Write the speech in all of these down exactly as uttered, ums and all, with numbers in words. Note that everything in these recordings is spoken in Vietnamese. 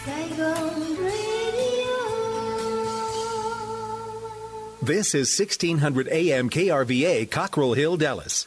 Saigon Radio. This is sixteen hundred A M K R V A, Cockrell Hill, Dallas.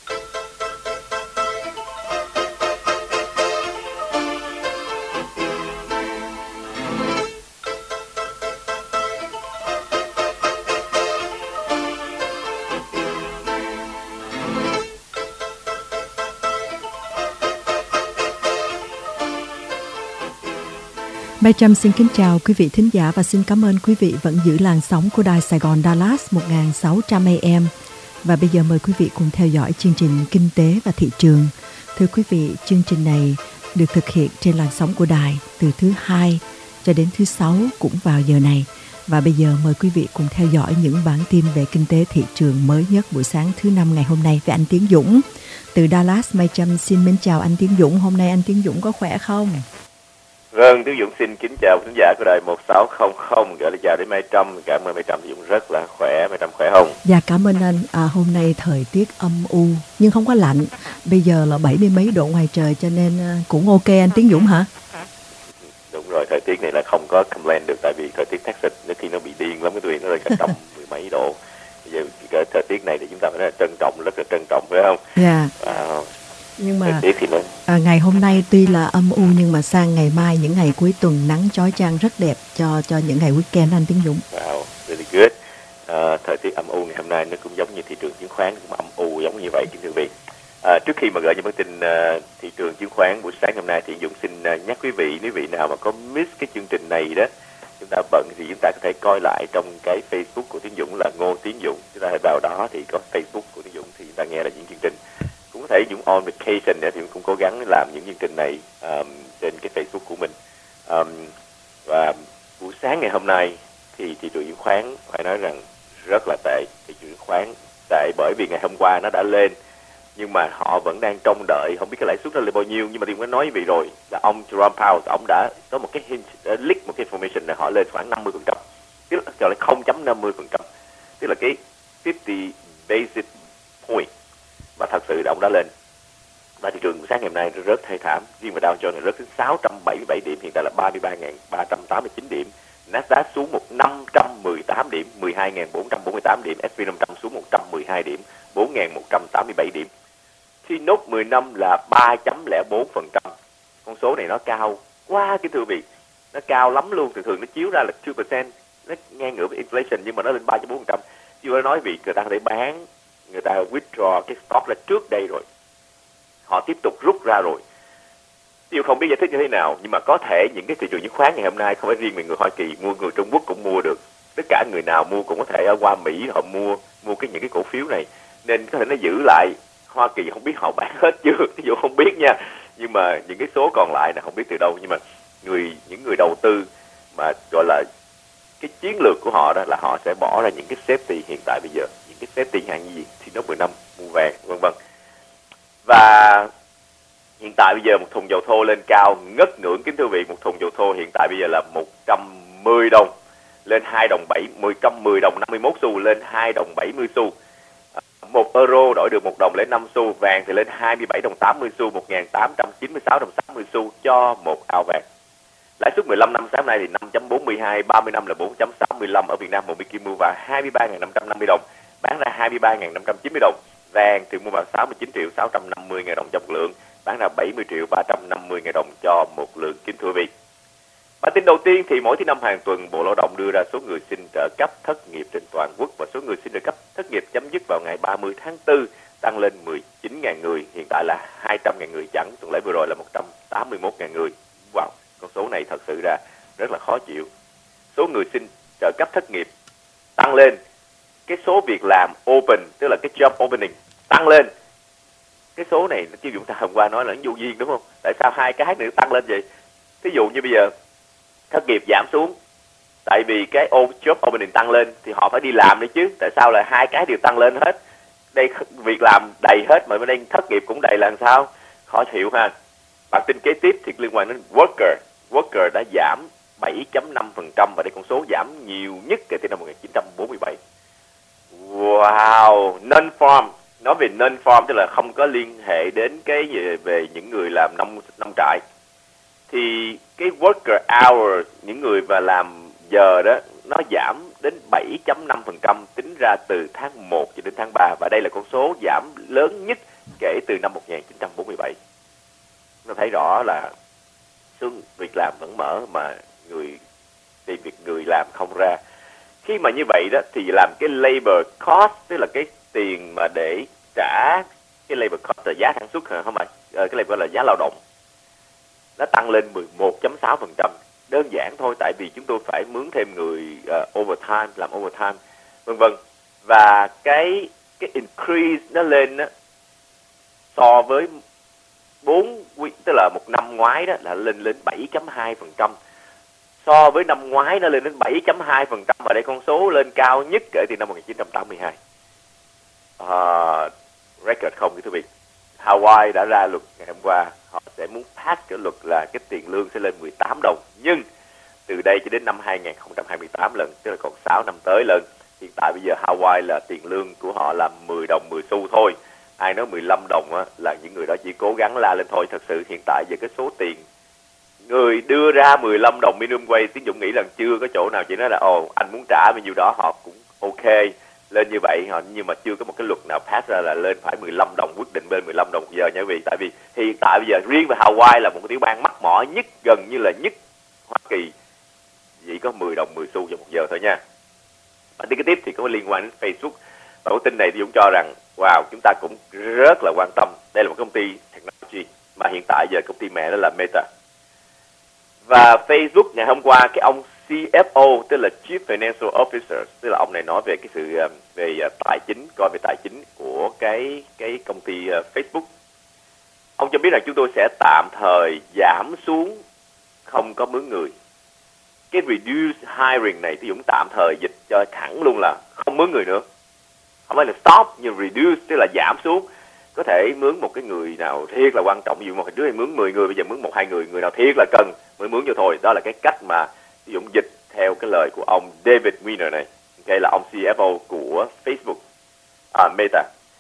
Mai Trâm xin kính chào quý vị thính giả và xin cảm ơn quý vị vẫn giữ làn sóng của đài Sài Gòn Dallas một nghìn sáu trăm A M. Và bây giờ mời quý vị cùng theo dõi chương trình Kinh tế và Thị trường. Thưa quý vị, chương trình này được thực hiện trên làn sóng của đài từ thứ hai cho đến thứ sáu cũng vào giờ này. Và bây giờ mời quý vị cùng theo dõi những bản tin về kinh tế thị trường mới nhất buổi sáng thứ năm ngày hôm nay với anh Tiến Dũng. Từ Dallas, Mai Trâm xin mến chào anh Tiến Dũng. Hôm nay anh Tiến Dũng có khỏe không? Vâng, Tiến Dũng xin kính chào khán giả của đài một sáu không không, gửi lời chào đến Mai Trâm. Cảm ơn Mai Trâm, Tiến Dũng rất là khỏe. Mai Trâm khỏe không? Dạ cảm ơn anh. À, hôm nay thời tiết âm u nhưng không có lạnh. Bây giờ là bảy mươi mấy độ ngoài trời cho nên cũng ok anh Tiến Dũng hả? Đúng rồi, thời tiết này là không có complain được, tại vì thời tiết Texas nếu khi nó bị điên lắm cái tụi nó lên cả trăm mười mấy độ. Bây giờ cái thời tiết này thì chúng ta phải là trân trọng, rất là trân trọng phải không? Dạ. À, nhưng mà nó... à, ngày hôm nay tuy là âm u nhưng mà sang ngày mai những ngày cuối tuần nắng chói chang rất đẹp cho cho những ngày weekend anh Tiến Dũng. Wow, really good. À, thời tiết âm u ngày hôm nay nó cũng giống như thị trường chứng khoán cũng âm u giống như vậy, kính thưa quý vị. À, trước khi mà gửi những bản tin uh, thị trường chứng khoán buổi sáng hôm nay thì Dũng xin uh, nhắc quý vị, nếu vị nào mà có miss cái chương trình này đó, chúng ta bận thì chúng ta có thể coi lại trong cái Facebook của Tiến Dũng là Ngô Tiến Dũng. Chúng ta hãy vào đó thì có Facebook của Tiến Dũng thì chúng ta nghe là những chương trình. Cũng có thể Dũng on vacation nữa thì cũng cố gắng làm những chương trình này um, trên cái Facebook của mình. Um, và buổi sáng ngày hôm nay thì thị trường chứng khoán phải nói rằng rất là tệ. Thị trường chứng khoán tệ bởi vì ngày hôm qua nó đã lên, nhưng mà họ vẫn đang trông đợi, không biết cái lãi suất nó lên bao nhiêu. Nhưng mà Tiến cũng nói vì rồi là ông Jerome Powell, ông đã có một cái hint, uh, leak một cái information là họ lên khoảng năm mươi phần trăm, tức là gọi là không phẩy năm mươi phần trăm, tức là cái năm mươi basic point, và thật sự là ông đã lên. Và thị trường sáng ngày hôm nay rất thê thảm. Riêng mà Dow Jones rớt đến sáu trăm bảy mươi bảy điểm, hiện tại là ba mươi ba nghìn ba trăm tám mươi chín điểm. Nasdaq xuống một năm trăm mười tám điểm, mười hai nghìn bốn trăm bốn mươi tám điểm. ét and pê năm trăm xuống một trăm mười hai điểm, bốn nghìn một trăm tám mươi bảy điểm. T-Note mười năm là ba phẩy không bốn phần trăm. Con số này nó cao quá cái thưa quý vị. Nó cao lắm luôn. Thường thường nó chiếu ra là hai phần trăm, nó ngang ngửa với inflation, nhưng mà nó lên ba phẩy bốn phần trăm. Chứ phải nói vì người ta có thể bán, người ta withdraw cái stop là trước đây rồi, họ tiếp tục rút ra rồi. Tôi không biết giải thích như thế nào, nhưng mà có thể những cái thị trường chứng khoán ngày hôm nay không phải riêng về người Hoa Kỳ mua, người Trung Quốc cũng mua được. Tất cả người nào mua cũng có thể ở qua Mỹ họ mua mua cái những cái cổ phiếu này, nên có thể nó giữ lại. Hoa Kỳ không biết họ bán hết chưa, ví dụ không biết nha, nhưng mà những cái số còn lại là không biết từ đâu. Nhưng mà người những người đầu tư mà gọi là cái chiến lược của họ đó là họ sẽ bỏ ra những cái safety hiện tại bây giờ, những cái safety hàng gì thì nó mười năm mua vàng vân vân. Và hiện tại bây giờ một thùng dầu thô lên cao ngất ngưỡng, kính thưa quý vị. Một thùng dầu thô hiện tại bây giờ là một trăm mười đồng, lên hai đồng bảy mươi, một trăm mười đồng năm mươi mốt xu, lên hai đồng bảy mươi xu. Một euro đổi được một đồng lấy năm xu. Vàng thì lên hai mươi bảy đồng tám mươi xu, một nghìn tám trăm chín mươi sáu đồng sáu mươi xu cho một ao vàng. Lãi suất mười lăm năm sáng nay thì năm phẩy bốn mươi hai, ba mươi năm là bốn phẩy sáu mươi lăm. Ở Việt Nam một Bikin mua vào hai mươi ba nghìn năm trăm năm mươi đồng, bán ra hai mươi ba nghìn năm trăm chín mươi đồng. Vàng thì mua vào sáu mươi chín triệu sáu trăm năm mươi nghìn đồng cho một lượng, bán ra bảy mươi triệu ba trăm năm mươi nghìn đồng cho một lượng, kính thưa quý vị. Bản tin đầu tiên thì mỗi thứ năm hàng tuần Bộ Lao động đưa ra số người xin trợ cấp thất nghiệp trên toàn quốc, và số người xin trợ cấp thất nghiệp chấm dứt vào ngày ba mươi tháng tư tăng lên mười chín nghìn người, hiện tại là hai trăm nghìn người chẵn, tuần lễ vừa rồi là một trăm tám mươi mốt nghìn người. Wow, con số này thật sự ra rất là khó chịu. Số người xin trợ cấp thất nghiệp tăng lên, cái số việc làm open, tức là cái job opening tăng lên. Cái số này chứ chúng ta hôm qua nói là nó vô duyên đúng không? Tại sao hai cái này tăng lên vậy? Ví dụ như bây giờ thất nghiệp giảm xuống, tại vì cái job opening tăng lên thì họ phải đi làm đấy chứ. Tại sao là hai cái đều tăng lên hết? Đây việc làm đầy hết mà bên đây thất nghiệp cũng đầy là làm sao? Khó chịu ha. Bản tin kế tiếp thì liên quan đến worker. Worker đã giảm bảy phẩy năm phần trăm, và đây con số giảm nhiều nhất kể từ năm một nghìn chín trăm bốn mươi bảy. Wow, non-farm. Nói về non-farm tức là không có liên hệ đến cái về những người làm nông nông trại. thì cái worker hour, những người mà làm giờ đó, nó giảm đến bảy phẩy năm phần trăm tính ra từ tháng một cho đến tháng ba, và đây là con số giảm lớn nhất kể từ năm một nghìn chín trăm bốn mươi bảy. Nó thấy rõ là số việc làm vẫn mở mà người tìm việc người làm không ra. Khi mà như vậy đó thì làm cái labor cost, tức là cái tiền mà để trả cái labor cost là giá sản xuất, không phải cái labor là giá lao động, nó tăng lên mười một phẩy sáu phần trăm. Đơn giản thôi, tại vì chúng tôi phải mướn thêm người uh, overtime, làm overtime, vân vân. Và cái cái increase nó lên đó, so với bốn quý, tức là một năm ngoái đó là lên lên bảy phẩy hai phần trăm. So với năm ngoái nó lên đến bảy phẩy hai phần trăm, và đây con số lên cao nhất kể từ năm một nghìn chín trăm tám mươi hai. Uh, record không, thưa quý vị. Hawaii đã ra luật ngày hôm qua, họ sẽ muốn pass cái luật là cái tiền lương sẽ lên mười tám đồng, nhưng từ đây cho đến năm hai nghìn không trăm hai mươi tám lần, tức là còn sáu năm tới lần. Hiện tại bây giờ Hawaii là tiền lương của họ là mười đồng mười xu thôi. Ai nói mười lăm đồng á, là những người đó chỉ cố gắng la lên thôi. Thật sự hiện tại giờ cái số tiền người đưa ra mười lăm đồng minimum wage, Tiến Dũng nghĩ rằng chưa có chỗ nào chỉ nói là ồ anh muốn trả bao nhiêu đó họ cũng ok lên như vậy, nhưng mà chưa có một cái luật nào pass ra là lên phải mười lăm đồng, quyết định lên mười lăm đồng một giờ nha quý vị. Tại vì hiện tại bây giờ riêng về Hawaii là một cái tiểu bang mắc mỏi nhất, gần như là nhất Hoa Kỳ, chỉ có mười đồng mười xu cho một giờ thôi nha. Và tiếp tiếp thì có liên quan đến Facebook. Và cái tin này thì Dũng cho rằng wow, chúng ta cũng rất là quan tâm. Đây là một công ty technology mà hiện tại giờ công ty mẹ đó là Meta. Và Facebook ngày hôm qua, cái ông xê ép ô, tức là Chief Financial Officer, tức là ông này nói về cái sự về tài chính, coi về tài chính của cái cái công ty Facebook. Ông cho biết là chúng tôi sẽ tạm thời giảm xuống không có mướn người. Cái reduce hiring này thì Dũng tạm thời dịch cho thẳng luôn là không mướn người nữa. Không phải là stop, nhưng reduce tức là giảm xuống. Có thể mướn một cái người nào thiệt là quan trọng, ví dụ một đứa mướn mười người, bây giờ mướn một hai người, người nào thiệt là cần mới mướn cho thôi. Đó là cái cách mà Dũng dịch theo cái lời của ông David Weiner này, okay, là ông xê ép ô của Facebook, à, Meta.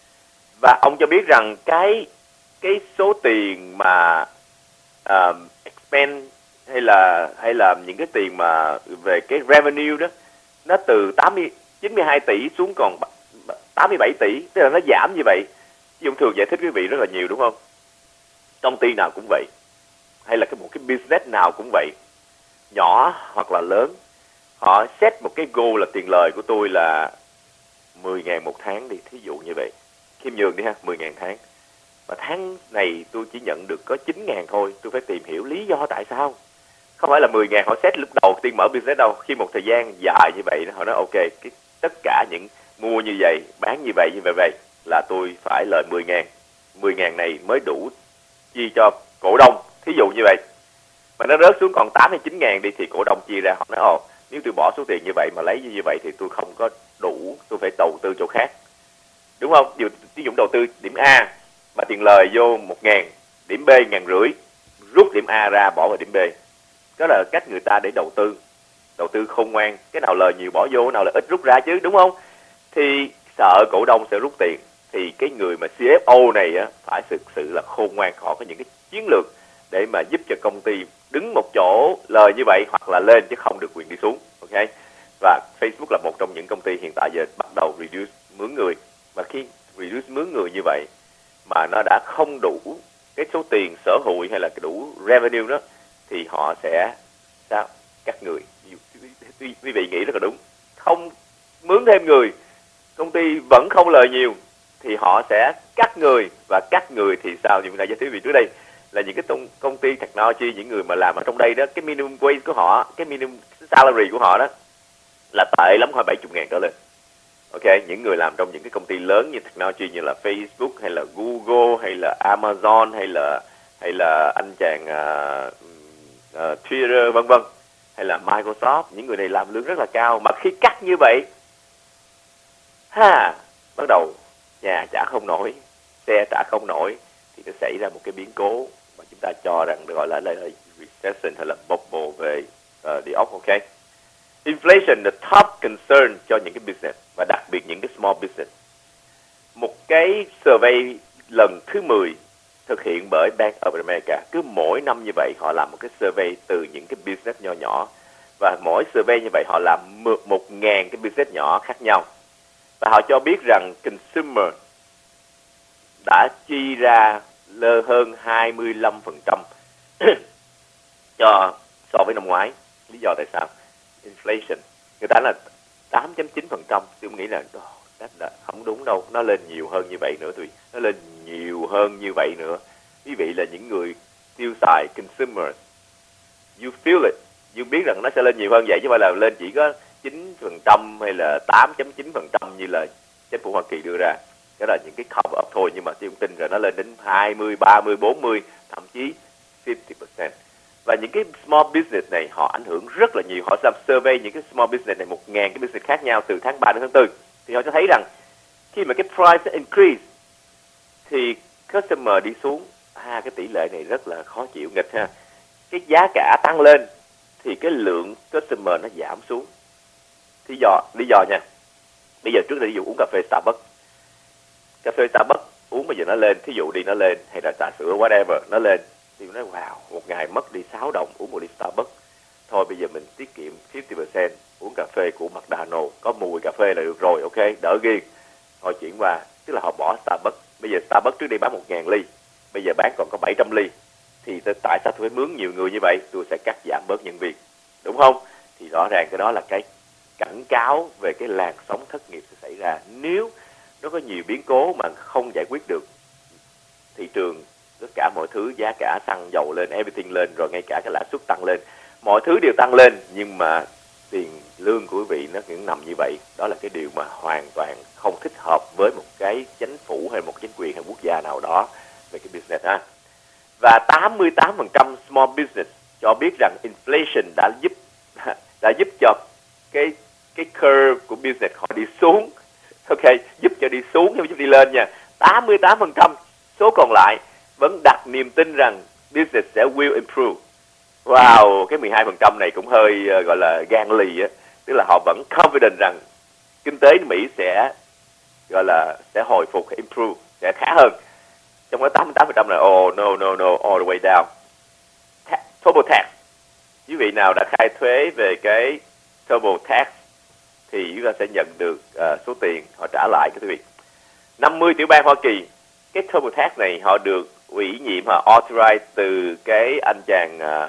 Và ông cho biết rằng cái cái số tiền mà uh, expend hay là hay là những cái tiền mà về cái revenue đó, nó từ tám mươi, chín mươi hai tỷ xuống còn tám mươi bảy tỷ, tức là nó giảm như vậy. Dũng thường giải thích quý vị rất là nhiều đúng không? Công ty nào cũng vậy, hay là cái một cái business nào cũng vậy, nhỏ hoặc là lớn, họ set một cái goal là tiền lời của tôi là mười ngàn một tháng đi, thí dụ như vậy, khiêm nhường đi ha, mười ngàn tháng. Và tháng này tôi chỉ nhận được có chín ngàn thôi, tôi phải tìm hiểu lý do tại sao. Không phải là mười ngàn họ set lúc đầu tiên mở business đâu, khi một thời gian dài như vậy họ nói ok, cái, tất cả những mua như vậy, bán như vậy, như vậy vậy là tôi phải lời mười ngàn. mười ngàn này mới đủ chi cho cổ đông, thí dụ như vậy. Mà nó rớt xuống còn tám hay chín ngàn đi thì cổ đông chia ra, họ nói ồ, nếu tôi bỏ số tiền như vậy mà lấy như vậy thì tôi không có đủ, tôi phải đầu tư chỗ khác. Đúng không? Ví dụ đầu tư điểm A mà tiền lời vô một ngàn, điểm B ngàn rưỡi, rút điểm A ra bỏ vào điểm B. Đó là cách người ta để đầu tư. Đầu tư khôn ngoan, cái nào lời nhiều bỏ vô, cái nào là ít rút ra chứ, đúng không? Thì sợ cổ đông sẽ rút tiền. Thì cái người mà xê ép ô này á, phải thực sự là khôn ngoan, họ có những cái chiến lược để mà giúp cho công ty đứng một chỗ lời như vậy hoặc là lên chứ không được quyền đi xuống. Ok? Và Facebook là một trong những công ty hiện tại giờ bắt đầu reduce mướn người. Và khi reduce mướn người như vậy mà nó đã không đủ cái số tiền sở hữu hay là cái đủ revenue đó, thì họ sẽ sao? Cắt người. Quý vị nghĩ rất là đúng. Không mướn thêm người, công ty vẫn không lời nhiều, thì họ sẽ cắt người. Và cắt người thì sao? Như mình đã giải thích trước đây, là những cái tông, công ty technology, những người mà làm ở trong đây đó, cái minimum wage của họ, cái minimum salary của họ đó là tệ lắm, khoảng bảy mươi ngàn trở lên. Ok, những người làm trong những cái công ty lớn như technology như là Facebook hay là Google hay là Amazon hay là hay là anh chàng uh, uh, Twitter vân vân hay là Microsoft, những người này làm lương rất là cao, mà khi cắt như vậy ha, bắt đầu nhà trả không nổi, xe trả không nổi, thì nó xảy ra một cái biến cố mà chúng ta cho rằng gọi là, là, là recession hay là bubble về uh, địa ốc. Ok, inflation là top concern cho những cái business và đặc biệt những cái small business. Một cái survey lần thứ mười thực hiện bởi Bank of America. Cứ mỗi năm như vậy họ làm một cái survey từ những cái business nho nhỏ, và mỗi survey như vậy họ làm một ngàn cái business nhỏ khác nhau, và họ cho biết rằng consumer đã chi ra lơ hơn hai mươi lăm phần trăm cho so với năm ngoái. Lý do tại sao? Inflation. Người ta là tám phẩy chín phần trăm. Tôi nghĩ là oh, that không đúng đâu, nó lên nhiều hơn như vậy nữa tụi. Nó lên nhiều hơn như vậy nữa. Quý vị là những người tiêu xài consumers, you feel it, you biết rằng nó sẽ lên nhiều hơn vậy, chứ không phải là lên chỉ có chín phần trăm hay là tám phẩy chín phần trăm như là chính phủ Hoa Kỳ đưa ra. Đó là những cái cover up thôi, nhưng mà tôi tin rằng nó lên đến hai mươi, ba mươi, bốn mươi, thậm chí năm mươi phần trăm. Và những cái small business này họ ảnh hưởng rất là nhiều. Họ làm survey những cái small business này, một ngàn cái business khác nhau từ tháng ba đến tháng tư. Thì họ cho thấy rằng khi mà cái price increase thì customer đi xuống. À, cái tỷ lệ này rất là khó chịu, nghịch ha. Cái giá cả tăng lên thì cái lượng customer nó giảm xuống. Lý do, lý do nha. Bây giờ trước đây ví dụ uống cà phê Starbucks. Cà phê Starbucks uống bây giờ nó lên, thí dụ đi nó lên, hay là trà sữa whatever nó lên, thì nói wow, một ngày mất đi sáu đồng uống một ly Starbucks. Thôi bây giờ mình tiết kiệm năm mươi phần trăm uống cà phê của McDonald's, có mùi cà phê là được rồi, ok, đỡ ghiền. Họ chuyển qua, tức là họ bỏ Starbucks. Bây giờ Starbucks trước đây bán một ngàn ly, bây giờ bán còn có bảy trăm ly. Thì tại sao tôi phải mướn nhiều người như vậy? Tôi sẽ cắt giảm bớt nhân viên, đúng không? Thì rõ ràng cái đó là cái cảnh cáo về cái làn sóng thất nghiệp sẽ xảy ra nếu nó có nhiều biến cố mà không giải quyết được. Thị trường, tất cả mọi thứ, giá cả xăng dầu lên, everything lên, rồi ngay cả cái lãi suất tăng lên, mọi thứ đều tăng lên, nhưng mà tiền lương của quý vị nó vẫn nằm như vậy. Đó là cái điều mà hoàn toàn không thích hợp với một cái chính phủ hay một chính quyền hay quốc gia nào đó về cái business ha. Và tám mươi tám phần trăm small business cho biết rằng inflation đã giúp đã giúp cho cái cái curve của business họ đi xuống. Ok, giúp cho đi xuống chứ không giúp đi lên nha. tám mươi tám phần trăm, số còn lại vẫn đặt niềm tin rằng business sẽ will improve. Wow, cái mười hai phần trăm này cũng hơi uh, gọi là gan lì á, tức là họ vẫn confident rằng kinh tế Mỹ sẽ gọi là sẽ hồi phục, improve, sẽ khá hơn. Trong đó tám mươi tám phần trăm là oh no no no all the way down. Ta- Total tax. Quý vị nào đã khai thuế về cái total tax thì chúng ta sẽ nhận được uh, số tiền họ trả lại các quý vị. năm mươi tiểu bang Hoa Kỳ, cái total tax này họ được ủy nhiệm, họ authorize từ cái anh chàng uh,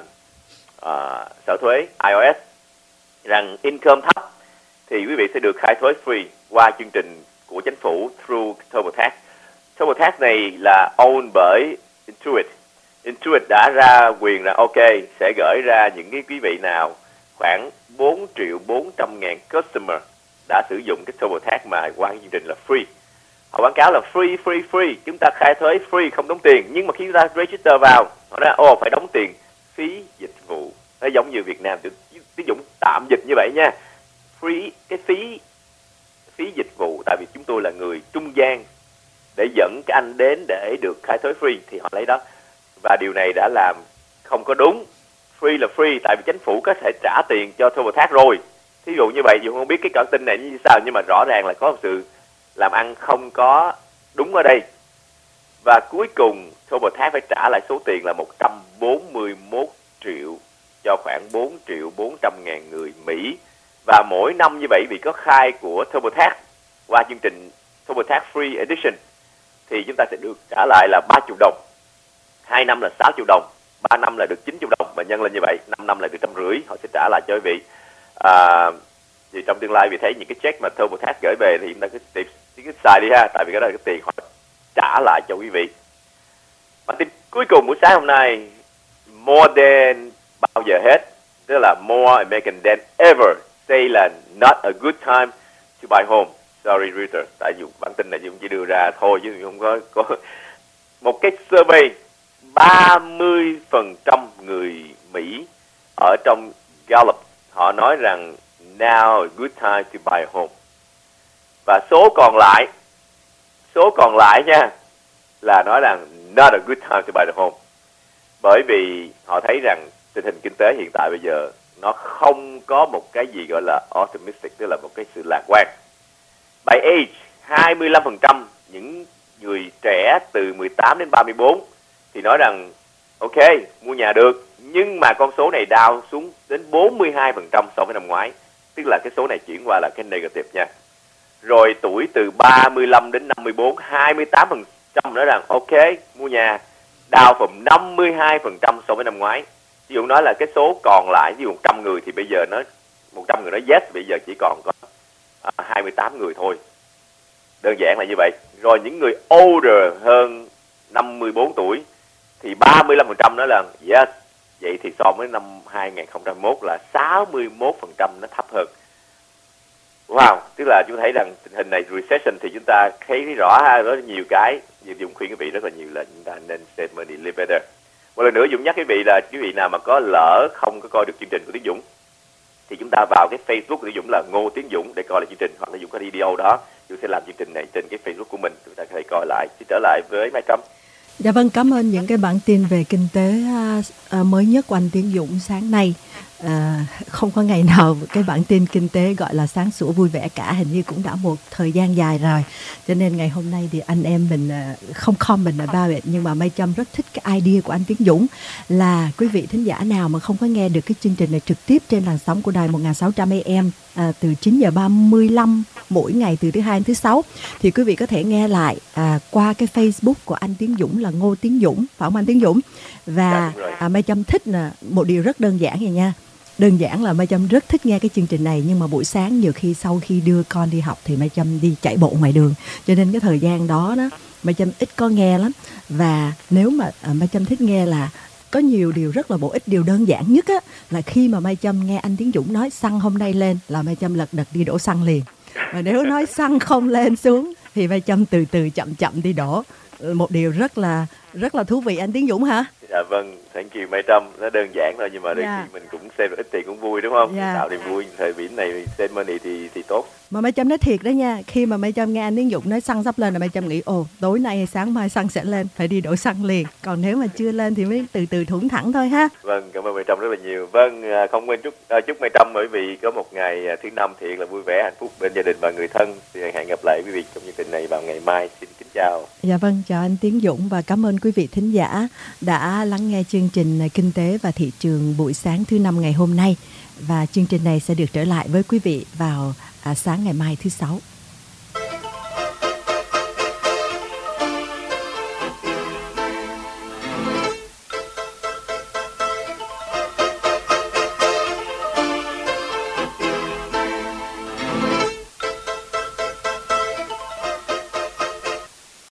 uh, sở thuế I R S rằng income thấp thì quý vị sẽ được khai thuế free qua chương trình của chính phủ through total tax. Total tax này là owned bởi Intuit. Intuit đã ra quyền là ok, sẽ gửi ra những cái quý vị nào khoảng bốn triệu bốn trăm ngàn customer đã sử dụng cái total tax mà qua chương trình là free. Họ quảng cáo là free, free, free. Chúng ta khai thuế free, không đóng tiền. Nhưng mà khi chúng ta register vào, họ nói, ồ, phải đóng tiền phí dịch vụ. Nó giống như Việt Nam, ví dụ tạm dịch như vậy nha. Free, cái phí phí dịch vụ, tại vì chúng tôi là người trung gian để dẫn cái anh đến để được khai thuế free, thì họ lấy đó. Và điều này đã làm không có đúng. Free là free, tại vì chính phủ có thể trả tiền cho total tax rồi. Thí dụ như vậy, dù không biết cái cỡ tin này như sao, nhưng mà rõ ràng là có một sự làm ăn không có đúng ở đây. Và cuối cùng total tax phải trả lại số tiền là một trăm bốn mươi mốt triệu cho khoảng bốn triệu bốn trăm ngàn người Mỹ. Và mỗi năm như vậy vì có khai của total tax qua chương trình total tax free edition thì chúng ta sẽ được trả lại là ba mươi đồng. Hai năm là sáu triệu đồng, ba năm là được chín triệu đồng, và nhân lên như vậy, năm năm là được trăm rưỡi, họ sẽ trả lại cho quý vị. À, thì trong tương lai vì thấy những cái check mà total tax gửi về thì chúng ta cứ tìm cái xài đi ha, tại vì cái đó là cái tiền họ trả lại cho quý vị. Bản tin cuối cùng buổi sáng hôm nay, more than bao giờ hết, tức là more American than ever say là not a good time to buy home. Sorry Reuters, tại vì bản tin này chúng chỉ đưa ra thôi chứ không có, có một cái survey ba mươi phần trăm người Mỹ ở trong Gallup họ nói rằng now a good time to buy a home. Và số còn lại, số còn lại nha, là nói rằng not a good time to buy the home. Bởi vì họ thấy rằng tình hình kinh tế hiện tại bây giờ nó không có một cái gì gọi là optimistic, tức là một cái sự lạc quan. By age, hai mươi lăm phần trăm những người trẻ từ mười tám đến ba mươi bốn thì nói rằng ok, mua nhà được, nhưng mà con số này down xuống đến bốn mươi hai phần trăm so với năm ngoái, tức là cái số này chuyển qua là cái negative nha. Rồi tuổi từ ba mươi lăm đến năm mươi bốn, hai mươi tám phần trăm nói rằng ok, mua nhà, down from năm mươi hai phần trăm so với năm ngoái. Ví dụ nói là cái số còn lại, ví dụ một trăm người thì bây giờ nó một trăm người nói yes, bây giờ chỉ còn có uh, hai mươi tám người thôi. Đơn giản là như vậy. Rồi những người older hơn năm mươi bốn tuổi thì ba mươi lăm phần trăm nói là yes. Vậy thì so với năm hai không hai mốt là sáu mươi mốt phần trăm nó thấp hơn. Wow, tức là chúng ta thấy rằng tình hình này recession thì chúng ta thấy rõ ha, rất nhiều cái. Dũng khuyên quý vị rất là nhiều là chúng ta nên save money, live better. Một lần nữa Dũng nhắc quý vị là quý vị nào mà có lỡ không có coi được chương trình của Tiến Dũng thì chúng ta vào cái Facebook của Tiến Dũng là Ngô Tiến Dũng để coi lại chương trình, hoặc là Dũng có video đó, Dũng sẽ làm chương trình này trên cái Facebook của mình, chúng ta có thể coi lại. Xin trở lại với Mai Trâm. Dạ vâng, cảm ơn những cái bản tin về kinh tế uh, mới nhất của anh Tiến Dũng sáng nay. Uh, không có ngày nào cái bản tin kinh tế gọi là sáng sủa vui vẻ cả, hình như cũng đã một thời gian dài rồi. Cho nên ngày hôm nay thì anh em mình uh, không comment about it, nhưng mà Mai Trâm rất thích cái idea của anh Tiến Dũng là quý vị thính giả nào mà không có nghe được cái chương trình này trực tiếp trên làn sóng của đài một nghìn sáu trăm A M uh, từ chín giờ ba mươi lăm mỗi ngày từ thứ hai đến thứ sáu, thì quý vị có thể nghe lại à, qua cái Facebook của anh Tiến Dũng là Ngô Tiến Dũng, phải không anh Tiến Dũng? Và à, Mai Trâm thích là một điều rất đơn giản vậy nha. Đơn giản là Mai Trâm rất thích nghe cái chương trình này, nhưng mà buổi sáng nhiều khi sau khi đưa con đi học thì Mai Trâm đi chạy bộ ngoài đường, cho nên cái thời gian đó đó Mai Trâm ít có nghe lắm. Và nếu mà à, Mai Trâm thích nghe là có nhiều điều rất là bổ ích. Điều đơn giản nhất á là khi mà Mai Trâm nghe anh Tiến Dũng nói xăng hôm nay lên là Mai Trâm lật đật đi đổ xăng liền. Và nếu nói xăng không lên xuống thì Mai Trâm từ từ chậm chậm đi đổ. Một điều rất là rất là thú vị anh Tiến Dũng hả? Dạ vâng, thank you Mai Trâm. Nó đơn giản thôi, nhưng mà đôi yeah. khi mình cũng xem được ít tiền cũng vui đúng không? Yeah. Tạo niềm vui thời điểm này, save money thì thì tốt. Mà Mai Trâm nói thiệt đó nha, khi mà Mai Trâm nghe anh Tiến Dũng nói xăng sắp lên là Mai Trâm nghĩ ồ tối nay hay sáng mai xăng sẽ lên, phải đi đổ xăng liền. Còn nếu mà chưa lên thì mới từ từ thủng thẳng thôi ha. Vâng, cảm ơn Mai Trâm rất là nhiều. Vâng, không quên chúc chúc Mai Trâm bởi vì có một ngày thứ năm thiệt là vui vẻ, hạnh phúc bên gia đình và người thân. Thì hẹn gặp lại quý vị trong chương trình này vào ngày mai. Xin kính chào. Dạ vâng, chào anh Tiến Dũng và cảm ơn quý vị thính giả đã lắng nghe chương trình Kinh tế và Thị trường buổi sáng thứ năm ngày hôm nay. Và chương trình này sẽ được trở lại với quý vị vào à, sáng ngày mai thứ sáu.